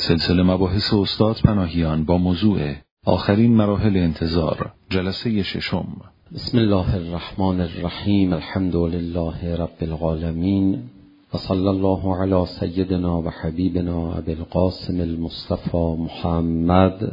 سلسله مباحث استاد پناهیان با موضوع آخرین مراحل انتظار، جلسه ششم. بسم الله الرحمن الرحیم. الحمد لله رب العالمین و صلی الله علی سیدنا و حبیبنا ابی القاسم المصطفى محمد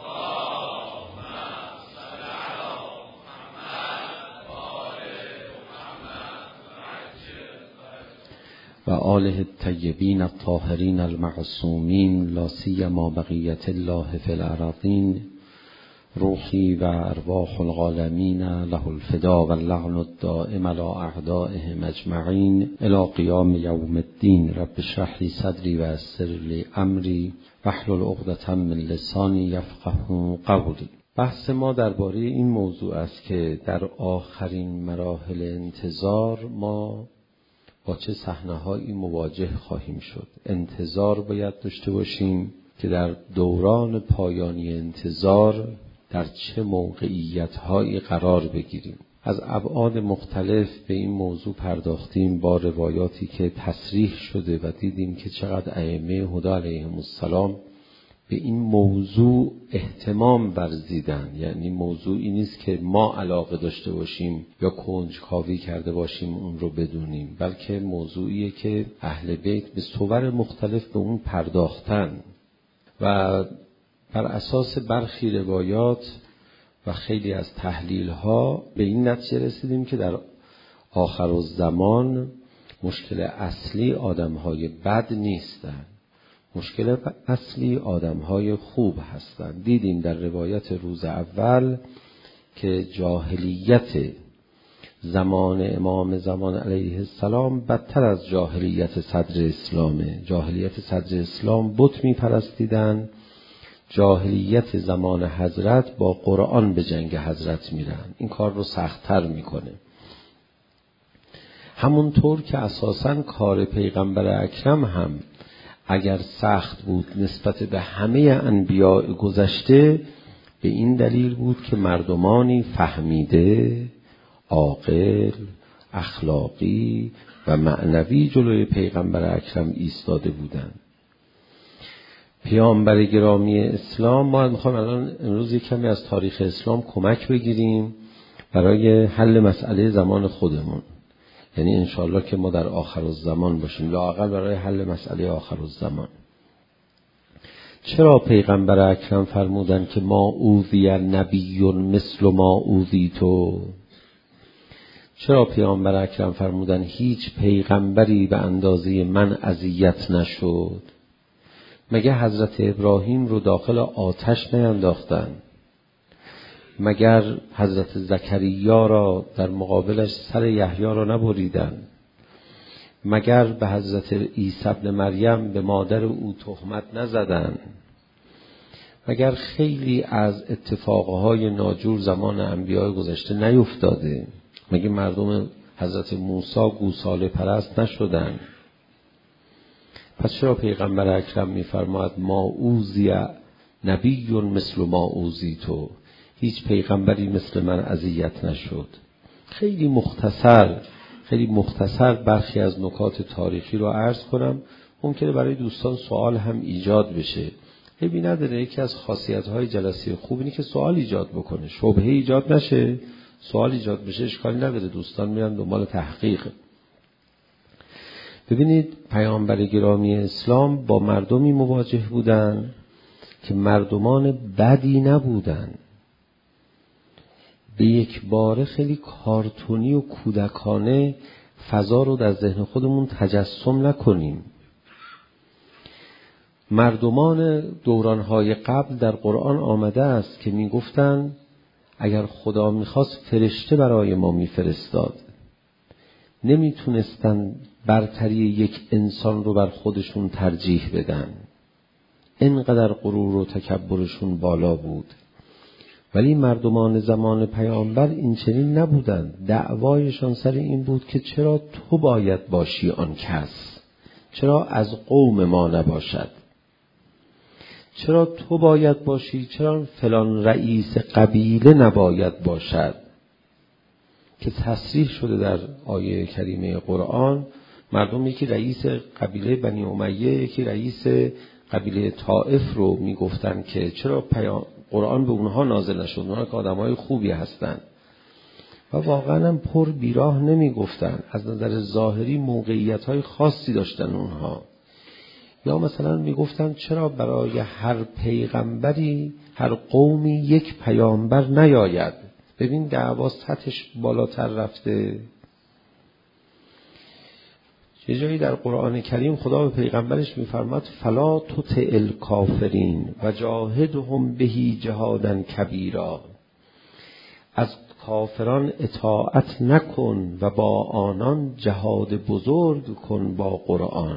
و آله الطیبین الطاهرین المعصومین لا سیما بقیة الله فی الارضین. روحی و ارواح العالمین له الفدا و اللعن الدائم علی اعدائهم اجمعین الی قیام یوم الدین. رب اشرح لی صدری و یسر لی امری واحلل عقدة من لسانی یفقهوا قولی. بحث ما درباره این موضوع است که در آخرین مراحل انتظار ما با چه صحنه‌هایی مواجه خواهیم شد. انتظار باید داشته باشیم که در دوران پایانی انتظار در چه موقعیت‌هایی قرار بگیریم. از ابعاد مختلف به این موضوع پرداختیم با روایاتی که تصریح شده و دیدیم که چقدر ائمه هدی علیهم السلام به این موضوع اهتمام ورزیدن. یعنی موضوعی نیست که ما علاقه داشته باشیم یا کنجکاوی کرده باشیم اون رو بدونیم، بلکه موضوعیه که اهل بیت به صور مختلف به اون پرداختن و بر اساس برخی روایات و خیلی از تحلیل‌ها به این نتیجه رسیدیم که در آخرالزمان مشکل اصلی آدم‌های بد نیستند، مشکل اصلی آدم‌های خوب هستند. دیدیم در روایت روز اول که جاهلیت زمان امام زمان علیه السلام بدتر از جاهلیت صدر اسلامه. جاهلیت صدر اسلام بت می‌پرستیدن، جاهلیت زمان حضرت با قرآن به جنگ حضرت میرن. این کار رو سخت‌تر میکنه. همونطور که اساساً کار پیغمبر اکرم هم اگر سخت بود نسبت به همه انبیاء گذشته، به این دلیل بود که مردمانی فهمیده، عاقل، اخلاقی و معنوی جلوی پیغمبر اکرم ایستاده بودند. پیامبر گرامی اسلام، ما میخوایم الان امروز کمی از تاریخ اسلام کمک بگیریم برای حل مسئله زمان خودمون. یعنی انشاءالله که ما در آخرالزمان باشیم، لااقل برای حل مسئله آخرالزمان. چرا پیغمبر اکرم فرمودن که ما اوذی نبی مثل ما اوذی تو؟ چرا پیامبر اکرم فرمودن هیچ پیغمبری به اندازه من اذیت نشد؟ مگه حضرت ابراهیم رو داخل آتش نینداختن؟ مگر حضرت زکریا را در مقابلش سر یحیی را نبریدن؟ مگر به حضرت عیسی ابن مریم به مادر او تهمت نزدن؟ مگر خیلی از اتفاقهای ناجور زمان انبیاء گذشته نیفتاده؟ مگه مردم حضرت موسی گوساله پرست نشدن؟ پس چرا پیغمبر اکرم می‌فرماید ما اوذی نبی مثل ما اوذی تو؟ هیچ پیغمبری مثل من اذیت نشد. خیلی مختصر برخی از نکات تاریخی رو عرض کنم. ممکنه برای دوستان سوال هم ایجاد بشه. عیبی نداره. یکی از خاصیت‌های جلسه خوب اینه که سوال ایجاد بکنه، شبهه ایجاد نشه. سوال ایجاد بشه اشکالی نداره، دوستان میرن دنبال تحقیق. ببینید، پیامبر گرامی اسلام با مردمی مواجه بودن که مردمان بدی نبودن. به یک باره خیلی کارتونی و کودکانه فضا رو در ذهن خودمون تجسم نکنیم. مردمان دورانهای قبل در قرآن آمده است که میگفتن اگر خدا میخواست فرشته برای ما میفرستاد. نمیتونستن برتری یک انسان رو بر خودشون ترجیح بدن. اینقدر غرور و تکبرشون بالا بود. ولی مردمان زمان پیامبر این چنین نبودن. دعوایشان سر این بود که چرا تو باید باشی آن کس؟ چرا از قوم ما نباشد؟ چرا تو باید باشی؟ چرا فلان رئیس قبیله نباید باشد؟ که تصریح شده در آیه کریمه قرآن. مردم یکی رئیس قبیله بنی امیه، یکی رئیس قبیله طائف رو میگفتن که چرا قرآن به اونها نازل نشد، اونها که آدمای خوبی هستن و واقعا هم پر بیراه نمیگفتن، از نظر ظاهری موقعیت‌های خاصی داشتن اونها. یا مثلا میگفتن چرا برای هر پیغمبری هر قومی یک پیامبر نیاید. ببین دعوا سطحش بالاتر رفته. یه جایی در قرآن کریم خدا به پیغمبرش میفرماد فلا تطع الکافرین و جاهدهم به جهادا کبیرا، از کافران اطاعت نکن و با آنان جهاد بزرگ کن با قرآن.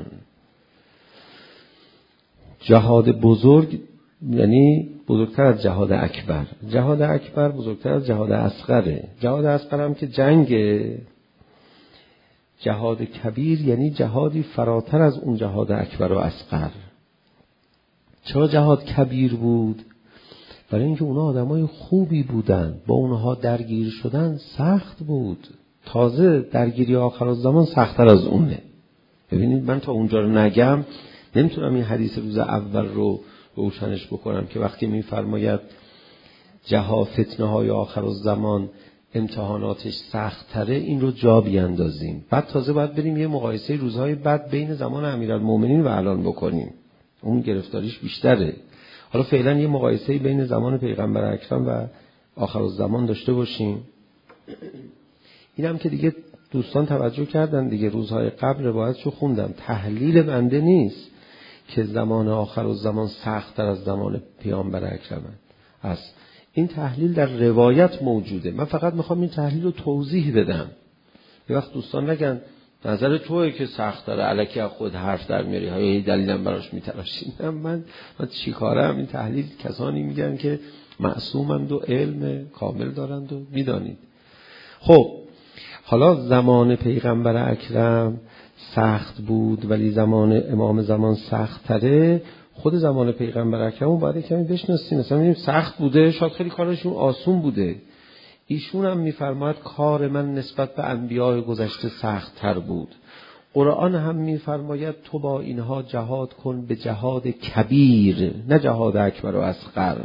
جهاد بزرگ یعنی بزرگتر از جهاد اکبر. جهاد اکبر بزرگتر از جهاد اصغره. جهاد اصغر هم که جنگه. جهاد کبیر یعنی جهادی فراتر از اون جهاد اکبر و اصغر. چرا جهاد کبیر بود؟ برای اینکه اونا آدمای خوبی بودن، با اونها درگیر شدن سخت بود. تازه درگیری آخرالزمان سخت‌تر از اونه. ببینید من تا اونجا رو نگم نمیتونم این حدیث روز اول رو روشنش بکنم که وقتی میفرماید جهاد فتنه های آخرالزمان امتحاناتش سخت تره، این رو جا بیاندازیم. بعد تازه باید بریم یه مقایسه روزهای بعد بین زمان امیرالمومنین و الان بکنیم، اون گرفتاریش بیشتره. حالا فعلا یه مقایسه بین زمان پیغمبر اکرم و آخرالزمان داشته باشیم. اینم که دیگه دوستان توجه کردن دیگه، روزهای قبل روایتشو خوندم، تحلیل بنده نیست که زمان آخرالزمان سخت‌تر از زمان پیامبر اکرم است. این تحلیل در روایت موجوده. من فقط میخوام این تحلیل رو توضیح بدم. یه وقت دوستان نگن نظر توئه که سخت داره، الکی از خود حرف در میاری، های دلیلم براش میتراشی. من چیکارم؟ این تحلیل کسانی میگن که معصومند و علم کامل دارند و میدانید. خب حالا زمان پیغمبر اکرم سخت بود ولی زمان امام زمان سخت تره. خود زمان پیغمبر اکرم رو باید کمی بشناسیم. مثلا میگیم سخت بوده، شاید خیلی کارشون آسون بوده. ایشون هم میفرماید کار من نسبت به انبیاء گذشته سخت تر بود. قرآن هم میفرماید تو با اینها جهاد کن به جهاد کبیر، نه جهاد اکبر و اصغر.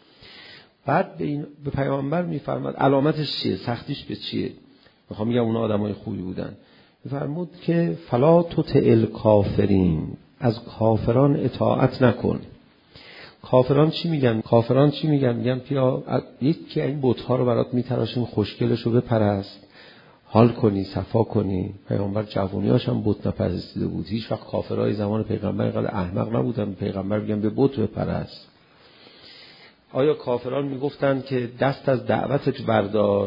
بعد به پیامبر میفرماید علامتش چیه، سختیش به چیه. میخوام میگم اونا آدمای خوبی بودن. میفرمود که فلا تطع الکافرین، از کافران اطاعت نکن. کافران چی میگن؟ میگن بیا یکی این بت‌ها رو برات میتراشیم، خوشگلش رو بپرست، حال کنی، صفا کنی. پیغمبر جوونیاش هم بت نپرستیده بود. هیچ وقت کافرای زمان پیغمبر اینقدر احمق نبودن پیغمبر میگن به بت بپرست. آیا کافران میگفتن که دست از دعوتت بردار؟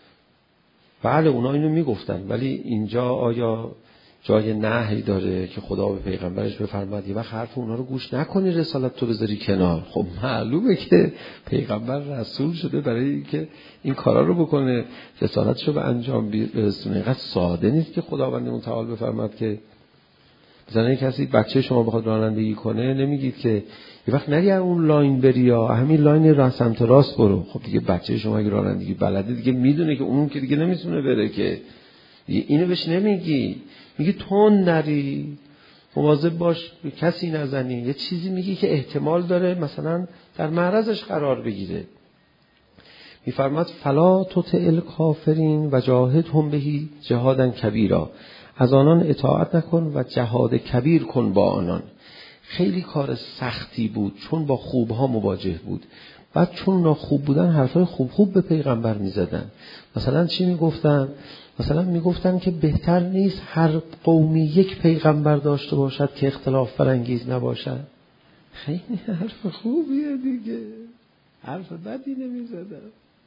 بله اونا اینو میگفتن، ولی اینجا آیا جای نهی داره که خدا به پیغمبرش بفرماد یه وقت حرف اونا رو گوش نکنی، رسالت تو بذاری کنار؟ خب معلومه که پیغمبر رسول شده برای اینکه این کارا رو بکنه، رسالتش رو به انجام برسونه. اینقدر ساده نیست که خداوند متعال بفرماد که مثلا کسی بچه شما بخواد رانندگی کنه نمیگید که یه وقت نری اون لاین بری یا همین لاین را سمت راست برو. خب دیگه بچه شما اگه رانندگی بلده دیگه میدونه که اون که دیگه نمیتونه بره، که اینو بهش نمیگی، میگی تون نری، مواظب باش کسی نزنی، یه چیزی میگی که احتمال داره مثلا در معرضش قرار بگیره. میفرماد فلا تطع الکافرین و جاهدهم به جهادا کبیرا، از آنان اطاعت نکن و جهاد کبیر کن با آنان. خیلی کار سختی بود چون با خوبها مواجه بود. بعد چون ناخوب بودن حرفای خوب به پیغمبر میزدن. مثلا چی میگفتن؟ مثلا میگفتن که بهتر نیست هر قومی یک پیغمبر داشته باشد که اختلاف برانگیز نباشد. خیلی حرف خوبیه دیگه، حرف بدی نمیزدن.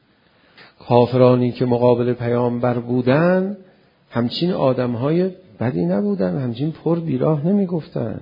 کافرانی که مقابل پیامبر بودن همچین آدمهای بدی نبودن، همچین پر بیراه نمیگفتن.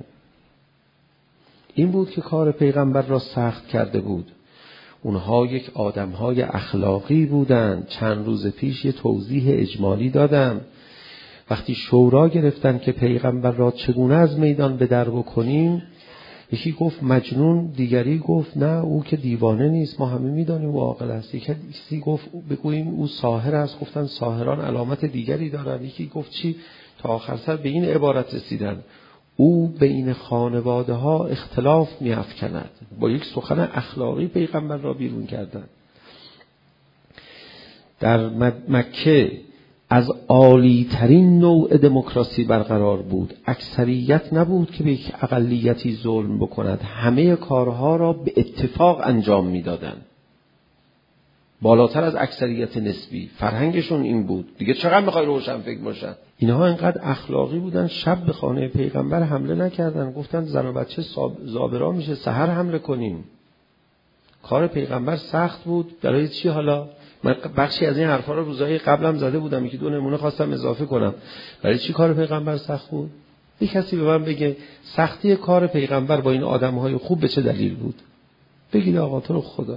این بود که کار پیغمبر را سخت کرده بود. اونها یک آدمهای اخلاقی بودن. چند روز پیش یه توضیح اجمالی دادم. وقتی شورا گرفتن که پیغمبر را چگونه از میدان به در بکنیم، یکی گفت مجنون، دیگری گفت نه او که دیوانه نیست، ما همه میدانیم او عاقل است. یکی گفت بگوییم او ساحر است، گفتن ساحران علامت دیگری دارند. یکی گفت چی؟ تا آخر سر به این عبارت رسیدن او بین خانواده ها اختلاف می افکند. با یک سخن اخلاقی پیغمبر را بیرون کردند. در مکه از عالی ترین نوع دموکراسی برقرار بود. اکثریت نبود که به یک اقلیتی ظلم بکند. همه کارها را به اتفاق انجام می دادند. بالاتر از اکثریت نسبی. فرهنگشون این بود. دیگه چقدر میخوای روشن فکر باشن؟ اینها اینقدر اخلاقی بودن شب به خانه پیغمبر حمله نکردن. گفتن زن و بچه زابرا میشه، سحر حمله کنیم. کار پیغمبر سخت بود. برای چی حالا؟ من بخشی از این حرفا رو روزهای قبلم زده بودم، یکی دو نمونه خواستم اضافه کنم. برای چی کار پیغمبر سخت بود؟ یک کسی به من بگه سختی کار پیغمبر با این آدمهای خوب به چه دلیل بود؟ بگید آقا تو رو خدا.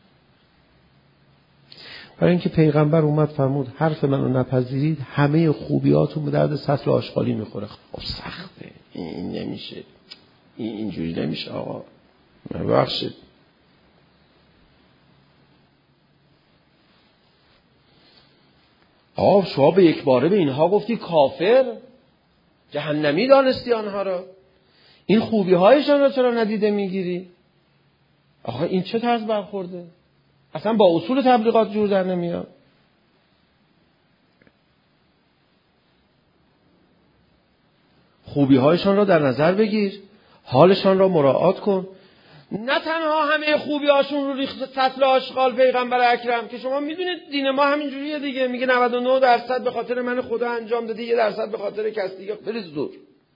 برای اینکه پیغمبر اومد فرمود حرف منو نپذیرید همه خوبیاتون به درد سطل آشغالی میخوره. خب سخته، این نمیشه، اینجوری نمیشه آقا، ببخشید. شما به یک باره به اینها گفتی کافر، جهنمی دانستی آنها را، این خوبی هایشان را چرا ندیده میگیری؟ آقا این چه طرز برخورده؟ اصلا با اصول تبلیغات جور در نمیاد. خوبی هایشان را در نظر بگیر، حالشان را مراعات کن. نه تنها همه خوبی هاشون رو ریخت سطل آشغال پیغمبر اکرم که شما میدونید دین ما همینجوریه دیگه، میگه 99% به خاطر من خدا انجام داده، 1% به خاطر کس دیگه. بریز دور.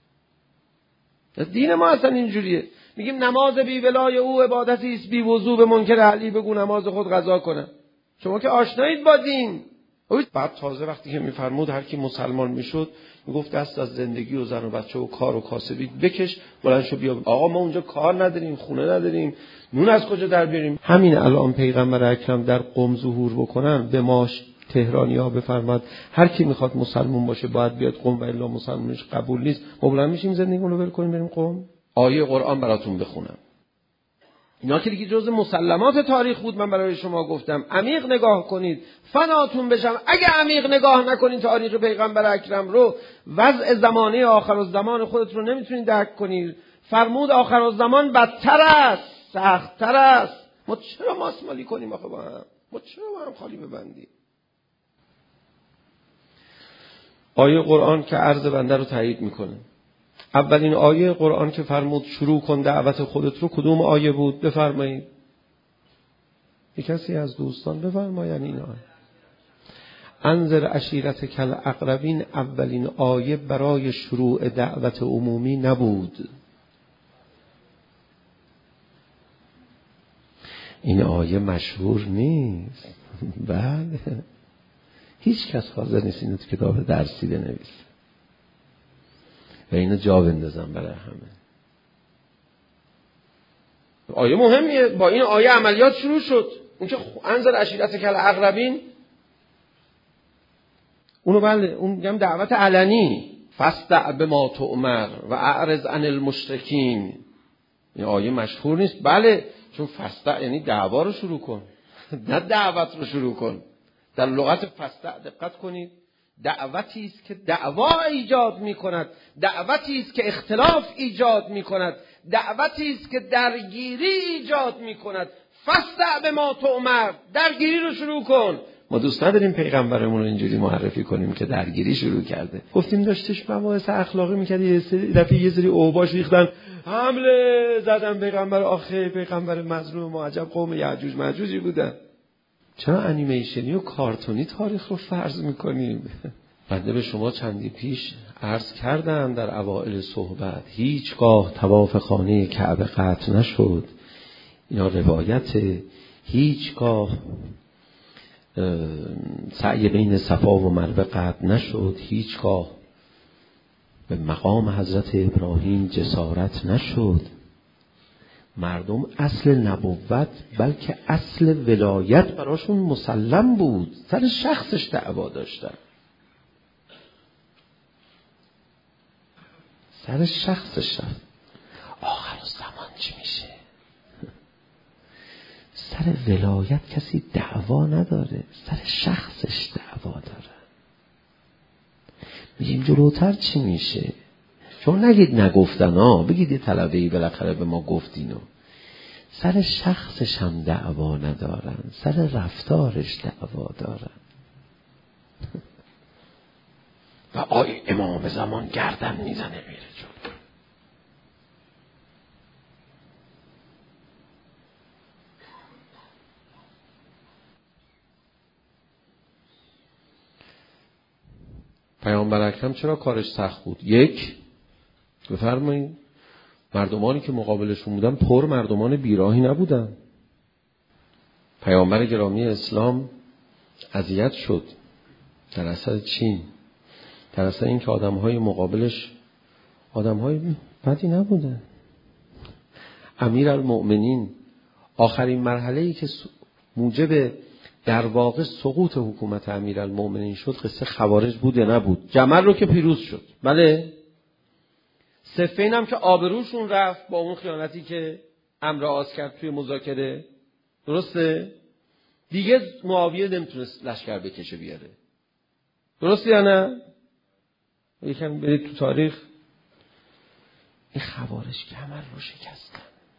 دین ما اصلا اینجوریه. میگیم نماز بی ولای او عبادتی است بی وضو، به منکر علی بگو نماز خود قضا کنه. شما که آشنایید با دین. بعد تازه وقتی که میفرمود هر کی مسلمان میشد میگفت دست از زندگی و زن و بچه و کار و کاسبی بکش، بلند شو بیا. آقا ما اونجا کار نداریم، خونه نداریم، نون از کجا در بیاریم؟ همین الان پیغمبر اکرم در قم ظهور بکنن به ما تهرانی‌ها بفرماد هر کی میخواد مسلمان باشه باید بیاد قم و الا مسلمانش قبول نیست. ما بلند میشیم زندگیمون رو ول کنیم بریم قم؟ آیه قرآن براتون بخونم. اینا که دیگه جزء مسلمات تاریخ بود، من برای شما گفتم عمیق نگاه کنید فناتون بشم. اگه عمیق نگاه نکنید تاریخ پیغمبر اکرم رو، وضع زمانه آخرالزمان خودت رو نمیتونید درک کنید. فرمود آخرالزمان بدتر است، سخت‌تر است. ما چرا ماسمالی کنیم آخه با هم؟ ما چرا با هم خالی ببندیم؟ آیه قرآن که عرض بنده رو تایید میکنه. اولین آیه قرآن که فرمود شروع کن دعوت خودت رو کدوم آیه بود؟ بفرمایید. یک کسی از دوستان بفرماین این آیه. انذر عشیرتک الاقربین اولین آیه برای شروع دعوت عمومی نبود. این آیه مشهور نیست. بله، هیچ کس حاضر نیست اینو تو کتاب درسی بنویسه و اینو جا بندازم برای همه. آیه مهمیه. با این آیه عملیات شروع شد. اون که انذر عشیرتک الاقربین، اونو بله، اون میگم دعوت علنی. فاستع بما تؤمر و اعرض عن المشرکین. این آیه مشهور نیست. بله، چون فاستع یعنی دعوا رو شروع کن، نه دعوت رو شروع کن. در لغت فاستع دقت کنید. دعوتی است که دعوا ایجاد می‌کند، دعوتی است که اختلاف ایجاد می‌کند، دعوتی است که درگیری ایجاد می‌کند. فاستع بما تؤمر، درگیری رو شروع کن. ما دوست نداریم پیغمبرمون رو اینجوری معرفی کنیم که درگیری شروع کرده. گفتیم داشتش مباحث اخلاقی می‌کرد، یه سری اوباش ریختن، حمله زدن پیغمبر. آخه پیغمبر مظلوم ما عجب قوم یعجوج ماجوجی بودن. چرا انیمیشنی و کارتونی تاریخ رو فرض میکنیم؟ بنده به شما چندی پیش عرض کردم در اوائل صحبت هیچگاه طواف خانه کعبه قطع نشد. اینا روایت. هیچگاه سعی بین صفا و مروه قطع نشد. هیچگاه به مقام حضرت ابراهیم جسارت نشد. مردم اصل نبوت بلکه اصل ولایت براشون مسلم بود، سر شخصش دعوا داشتن. سر شخصش آخر الزمان چی میشه؟ سر ولایت کسی دعوا نداره، سر شخصش دعوا داره. میگیم جلوتر چی میشه؟ شما نگید نگفتن ها، بگید یه طلبه‌ای بالاخره به ما گفت اینو. سر شخصش هم دعوا ندارن، سر رفتارش دعوا دارن. و آی امام زمان گردن میزنه میره جلو. پیامبر اکرم چرا کارش سخت بود؟ یک، بفرمایید، مردمانی که مقابلشون بودن پر مردمان بیراهی نبودن. پیامبر گرامی اسلام اذیت شد در اثر چین، در اثر اینکه آدم‌های مقابلش آدم‌های بدی نبودن. امیرالمؤمنین آخرین مرحله‌ای که موجب در واقع سقوط حکومت امیرالمؤمنین شد قصه خوارج بود یا نبود؟ جمل رو که پیروز شد، بله. صفین هم که آبروشون رفت با اون خیانتی که امر آز کرد توی مذاکره، درسته؟ دیگه معاویه نمیتونست لشکر بکشه بیاره، درسته یا نه؟ یکم برید تو تاریخ، این خوارج کمر رو شکستن.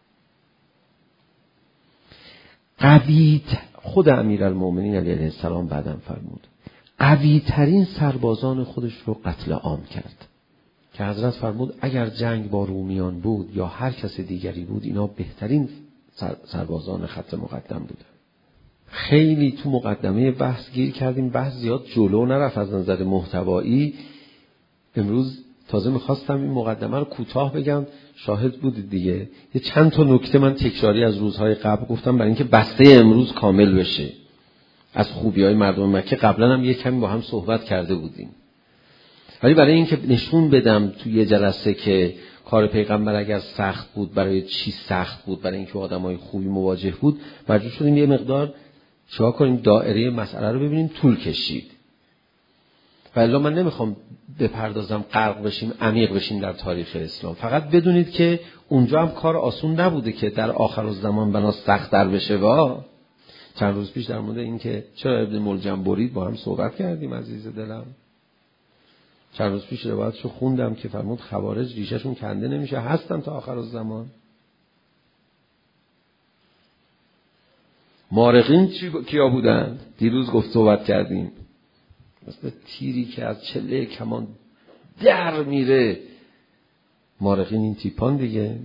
خود امیرالمؤمنین علیه السلام بعدم فرمود قوی ترین سربازان خودش رو قتل عام کرد، که حضرت فرمود اگر جنگ با رومیان بود یا هر کس دیگری بود اینا بهترین سربازان خط مقدم بودن. خیلی تو مقدمه بحث گیر کردیم، بحث زیاد جلو نرفت از نظر محتوایی. امروز تازه میخواستم این مقدمه رو کوتاه بگم، شاهد بودید دیگه. یه چند تا نکته من تکراری از روزهای قبل گفتم برای اینکه بسته امروز کامل بشه از خوبی‌های مردم مکه. قبلا هم یه کمی با هم صحبت کرده بودیم، ولی برای اینکه نشون بدم توی یه جلسه که کار پیغمبر اگر سخت بود برای چی سخت بود، برای اینکه آدمای خوبی مواجه بود، مجبور شدیم یه مقدار چیکار کنیم، دایره مسئله رو ببینیم. طول کشید. ولی من نمیخوام بپردازم غرق بشیم، عمیق بشیم در تاریخ اسلام. فقط بدونید که اونجا هم کار آسون نبوده که در آخرالزمان بنا سخت در بشه. چند روز پیش در مورد این که چرا ابن ملجم برید با هم صحبت کردیم عزیز دلم. چند روز پیش روایتشو خوندم که فرمود خوارج ریشهشون کنده نمیشه، هستن تا آخرالزمان. مارقین کیا بودن؟ دیروز گفت صحبت کردیم. مثل تیری که از چله کمان در میره. مارقین این تیپان دیگه.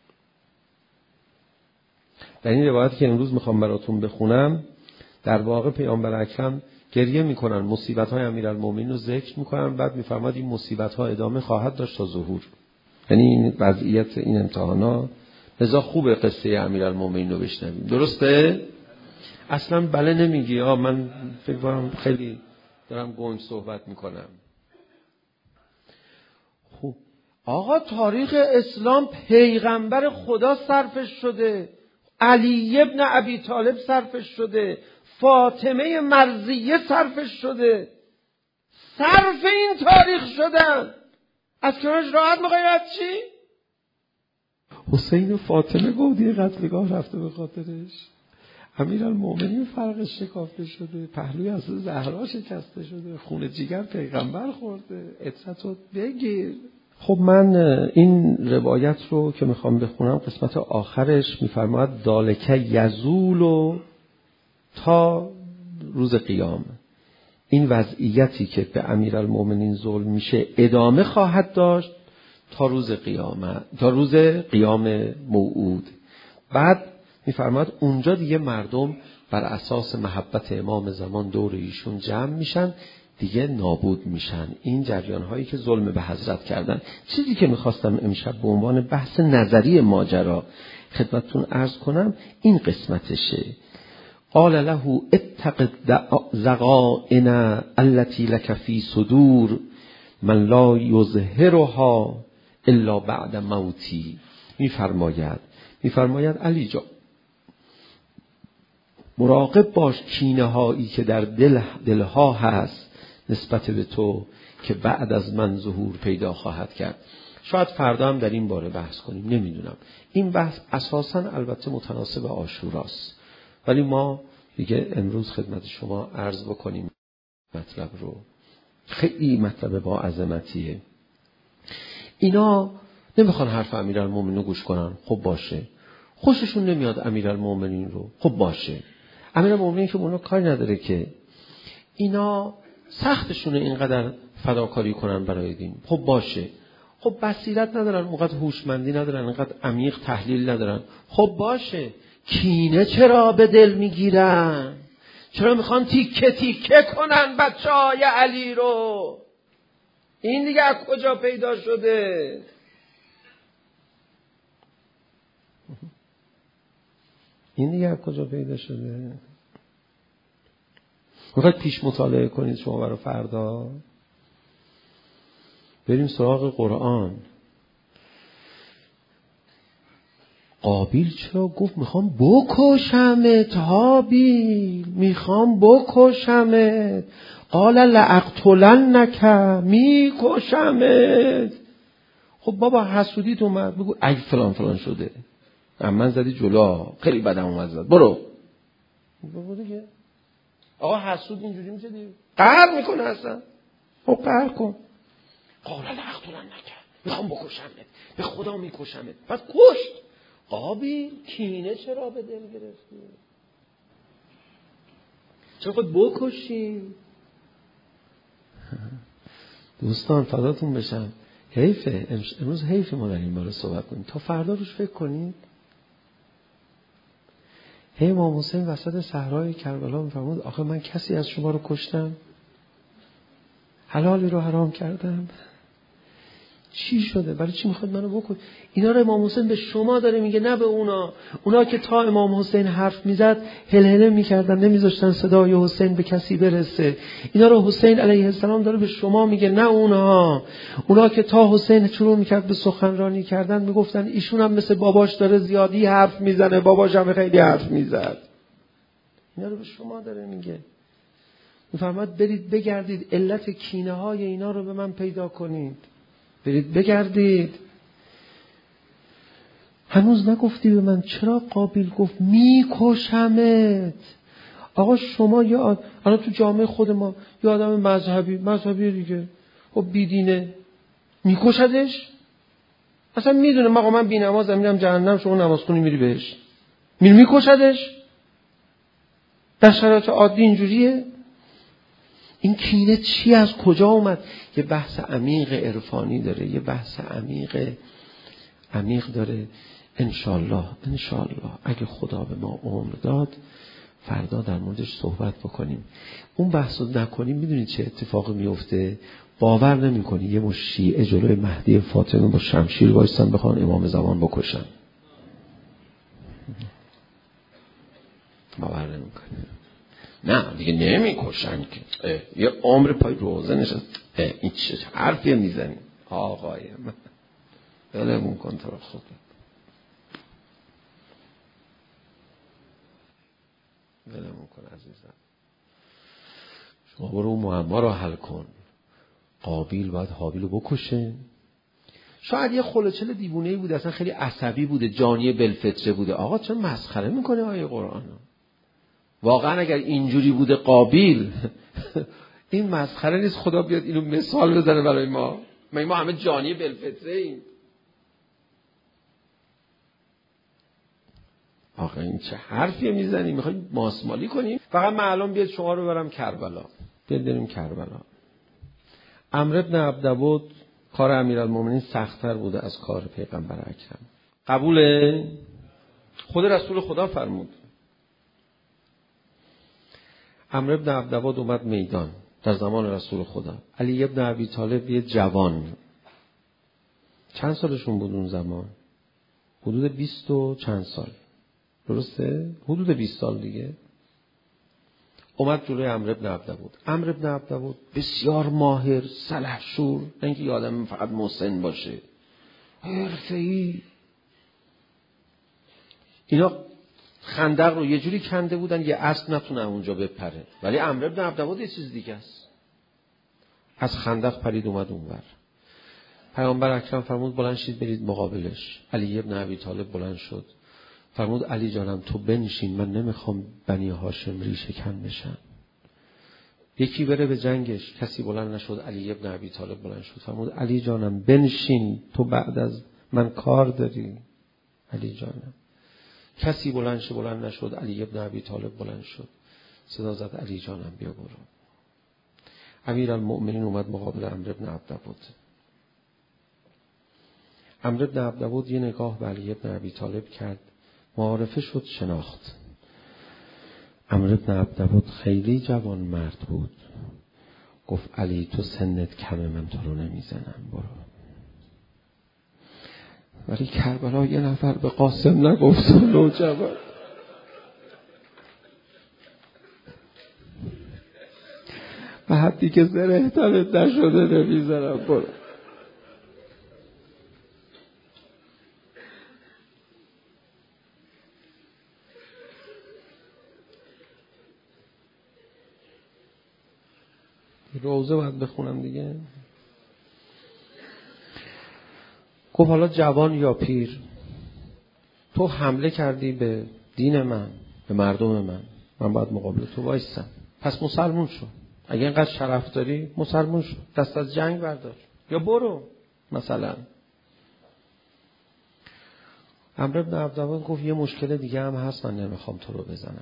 در این روایتی که امروز میخوام براتون بخونم، در واقع پیامبر اکرم گریه میکنن، مصیبت‌های امیرالمومنین رو ذکر میکنن، بعد میفرماد این مصیبت‌ها ادامه خواهد داشت تا ظهور. یعنی این وضعیت این امتحانا. لذا خوبه قصه امیرالمومنین رو بشنویم. درسته؟ اصلا بله نمیگی. من فکر کنم خیلی دارم گنگ صحبت میکنم. خوب آقا، تاریخ اسلام پیغمبر خدا صرفش شده، علی ابن ابی طالب صرفش شده، فاطمه مرضیه صرفش شده، صرف این تاریخ شدن. از کنارش راحت مقایرت چی؟ حسین و فاطمه گودی قتلگاه رفته به خاطرش. امیرالمومنین فرقش شکافته شده، پهلوی از زهرا شکسته شده، خون جیگر پیغمبر خورده. عترتو بگیر. خب من این روایت رو که میخوام بخونم قسمت آخرش میفرماید ذالک یزول تا روز قیام. این وضعیتی که به امیرالمومنین ظلم میشه ادامه خواهد داشت تا روز قیامت، تا روز قیام موعود. بعد میفرماید اونجا دیگه مردم بر اساس محبت امام زمان دور ایشون جمع میشن، دیگه نابود میشن. این جریان هایی که ظلم به حضرت کردن. چیزی که میخواستم امشب به عنوان بحث نظری ماجرا خدمتتون عرض کنم این قسمتشه. قال له اتق الزغائن التي لك في صدور من لا یظهرها الا بعد موتی. میفرماید علی جان مراقب باش کینه هایی که در دلها هست نسبت به تو که بعد از من ظهور پیدا خواهد کرد. شاید فردا هم در این باره بحث کنیم، نمیدونم. این بحث اساساً البته متناسب عاشوراست، ولی ما دیگه امروز خدمت شما عرض بکنیم مطلب رو. خیلی مطلب با عظمتیه. اینا نمیخوان حرف امیرالمومنین رو گوش کنن. خب باشه. خوششون نمیاد امیرالمومنین رو. خب باشه. امیرالمومنین که اونا کاری نداره که اینا سختشونه اینقدر فداکاری کنن برای دین. خب باشه. خب بصیرت ندارن، اونقدر هوشمندی ندارن، اونقدر عمیق تحلیل ندارن. خب باشه. کینه چرا به دل میگیرن؟ چرا میخوان تیکه تیکه کنن بچه‌های علی رو؟ این دیگه از کجا پیدا شده؟ این دیگه از کجا پیدا شده؟ میخواید پیش مطالعه کنید شما برای فردا؟ بریم سراغ قرآن. قابیل چرا گفت میخوام بکشمت هابیل، میخوام بکشمت. قال لاقتلنک، میکشمت. خب بابا حسودیت اومد، بگو ای فلان فلان شده، من زدی جلو، خیلی بدم اومد زد، برو دیگه. آقا حسود اینجوری میشه دیگه، قهر میکنه اصلا. خب قهر کن. قال لاقتلنک، میخوام بکشمت، به خدا میکشمت. بعد کشت. قابیل کینه چرا به دل گرفتی؟ چرا خود بکشی؟ دوستان فداتون بشم، حیفه امروز حیفه ما در این باره صحبت کنیم، تا فردا روش فکر کنید. امام حسین وسط صحرای کربلا میفرمود آخه من کسی از شما رو کشتم؟ حلالی رو حرام کردم؟ چی شده؟ برای چی میخواد منو بکن؟ اینا رو امام حسین به شما داره میگه، نه به اونا که تا امام حسین حرف میزد هلهله میکردن، نمیذاشتن صدای حسین به کسی برسه. اینا رو حسین علیه السلام داره به شما میگه، نه اونا که تا حسین شروع میکرد به سخنرانی کردن میگفتن ایشون هم مثل باباش داره زیادی حرف میزنه، باباش هم خیلی حرف میزد. اینا رو به شما داره میگه. میفرماد برید بگردید علت کینه های اینا رو به من پیدا کنید، برید بگردید. هنوز نگفتی به من چرا قابیل گفت میکشمت؟ آقا شما الان تو جامعه خود ما یه آدم مذهبی دیگه، خب بیدینه، میکشدش؟ اصلا میدونه آقا من بی‌نمازم میرم جهنم، شما نماز خونی میری بهش، میکشدش؟ در شرایط عادی اینجوریه؟ این کینه چی، از کجا اومد؟ یه بحث عمیق عرفانی داره، یه بحث عمیق داره. انشالله اگه خدا به ما عمر داد فردا در موردش صحبت بکنیم. اون بحث رو نکنیم میدونید چه اتفاقی میفته؟ باور نمی کنی یه مش شیعه جلوی مهدی فاطمه با شمشیر وایستن بخوان امام زمان بکشن. باور نمی کنی. نه دیگه نمیکشن که یه عمر پای روزه نشست. این چه حرفی میزنی آقای من؟ ولمون کن تو رو خدا. ولمون کن عزیزم. شما برو اون معما رو حل کن. قابیل باید حابیل رو بکشه. شاید یه خلوچل دیوونه‌ای بوده، اصلا خیلی عصبی بوده، جانی بالفطره بوده. آقا چرا مسخره میکنه آیه قرآن؟ واقعا اگر اینجوری بوده قابیل این مسخره نیست خدا بیاد اینو مثال بزنه برای ما. ما همه جانی بالفطره ایم. آقا این چه حرفی میزنی؟ میخوای ماسمالی کنی؟ فقط معلوم بیاد شما رو برم کربلا. بیاد بریم کربلا. عمرو بن عبدود کار امیرالمومنین سخت‌تر بوده از کار پیغمبر اکرم. قبوله؟ خود رسول خدا فرمود. عمرو بن عبدود اومد میدان در زمان رسول خدا. علی ابن ابی طالب یه جوان، چند سالشون بود اون زمان؟ حدود 20 و چند سال، درسته؟ حدود 20 سال دیگه. اومد جلوی عمرو بن عبدود. عمرو بن عبدود بسیار ماهر، سلحشور، نه اینکه یه آدم فقط مسن باشه، حرفه‌ای. اینا خندق رو یه جوری کنده بودن یه اسب نتونه اونجا بپره، ولی عمرو بن عبدود یه چیز دیگه است. از خندق پرید اومد اونور. پیامبر اکرم فرمود بلند شید برید مقابلش. علی ابن ابی طالب بلند شد، فرمود علی جانم تو بنشین، من نمیخوام بنی هاشم ریشه کن بشن. یکی بره به جنگش، کسی بلند نشد. علی ابن ابی طالب بلند شد، فرمود علی جانم بنشین، تو بعد از من کار داری. علی جانم. کسی بلند نشد. علی ابن ابی طالب بلند شد، صدا زد علی جانم بیا برو. امیرالمؤمنین اومد مقابل عمرو بن عبدود. عمرو بن عبدود یه نگاه به علی ابن ابی طالب کرد، معارفه شد، شناخت. عمرو بن عبدود خیلی جوان مرد بود. گفت علی تو سنت کمه، من تو رو نمیزنم، برو. ولی کربلا یه نفر به قاسم نگفت نوجوان. به حدی که زره تنت نشده نمیزنم، برو. روزه باید بخونم دیگه. گفت حالا جوان یا پیر، تو حمله کردی به دین من، به مردم من باید مقابل تو وایسم. پس مسلمون شو. اگه اینقدر شرف داری مسلمون شو، دست از جنگ بردار یا برو. مثلا عمرو بن عبدود گفت یه مشکل دیگه هم هست، من نمیخوام تو رو بزنم.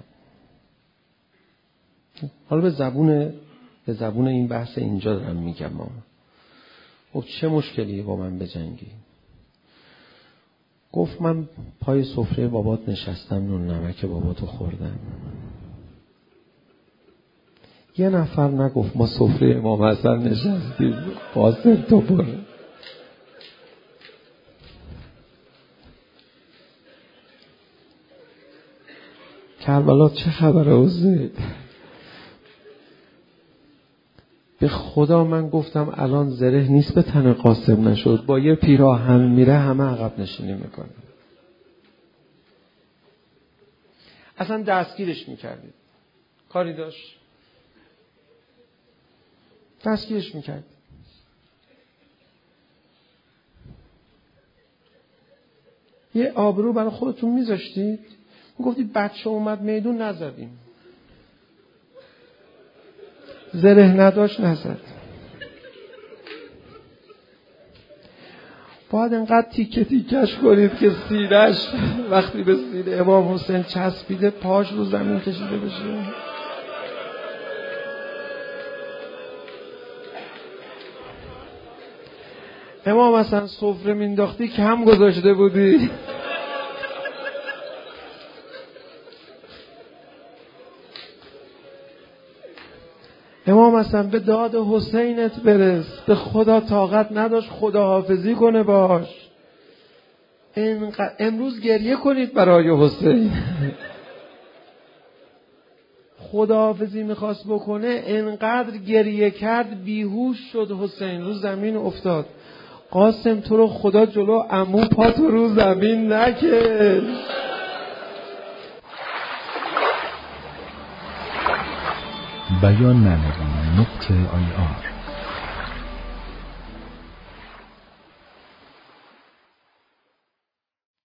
حالا به زبون این بحث اینجا دارم میگم. گفت چه مشکلیه با من بجنگی؟ گفت من پای سفره بابات نشستم، نون نمک باباتو خوردم. یه نفر نگفت ما سفره امام حسن نشستیم، قاسم تو برو. کربلا چه خبره حسین؟ به خدا من گفتم الان زره نیست به تن قاسم نشد، با یه پیراهن میره همه عقب نشینی میکنه. اصلا دستگیرش میکردید، کاری داشت؟ دستگیرش میکردید. یه آبرو برای خودتون میذاشتید، میگفتید بچه اومد میدون نزدیم، زره نداشت نزد. باید انقدر تیکه تیکش کنید که سینه‌اش وقتی به سینه امام حسین چسبیده پاش رو زمین کشیده بشه. امام حسن سفره مینداختی کم گذاشته بودی. امام حسن به داد حسینت برس، به خدا طاقت نداشت خداحافظی کنه باش. امروز گریه کنید برای حسین. خداحافظی میخواست بکنه، انقدر گریه کرد بیهوش شد حسین، رو زمین افتاد. قاسم تو رو خدا جلو عمو پاتو رو زمین نکش. بیان معنوی .ir